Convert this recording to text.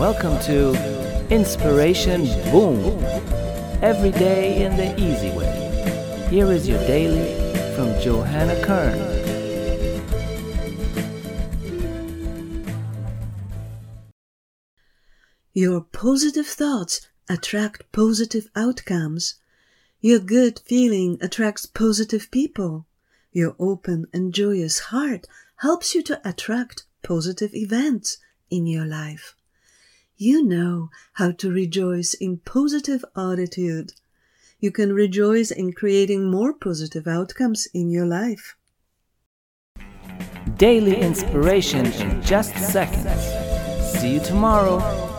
Welcome to Inspiration Boom. Every day in the easy way. Here is your daily from Johanna Kern. Your positive thoughts attract positive outcomes. Your good feeling attracts positive people. Your open and joyous heart helps you to attract positive events in your life. You know how to rejoice in positive attitude. You can rejoice in creating more positive outcomes in your life. Daily inspiration in just seconds. See you tomorrow.